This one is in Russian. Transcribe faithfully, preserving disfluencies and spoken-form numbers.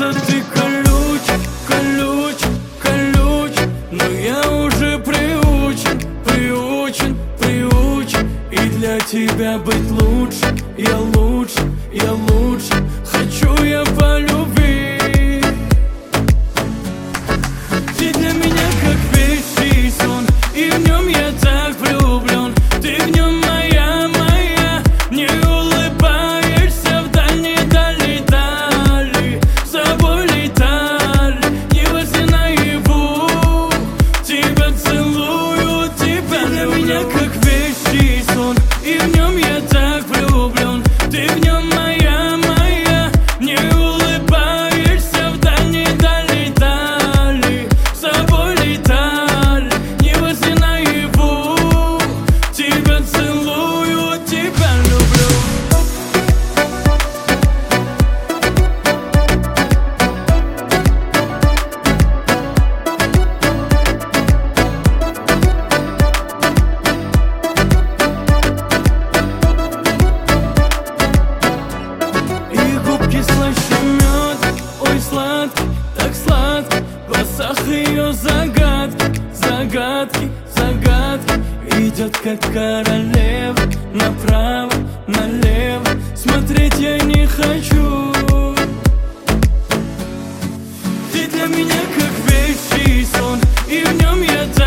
кажется, ты колючий, колючий, колючий, но я уже приучен, приучен, приучен. И для тебя быть лучше, я лучше, я лучше. Хочу я по любви. Ты для меня как вещий сон, и в нем я так влюблен. Ты в нем моя, моя, не улыбаешься вдали, дали, дали, с собой летали, не во сне наяву. Тебя целую, тебя для меня как вещий сон, и в нем я так влюблен. Ты в нем моя, моя, не улыбаешься вдали, дали, дали, с собой летали, не во сне наяву. Тебя целую, тебя люблю. И губки слаще мед, ой, сладкий, так сладкий. В глазах ее загадки, загадки, загадки. Идет как королева, направо, налево. Смотреть я не хочу. Ты для меня как вещий сон, и в нем я так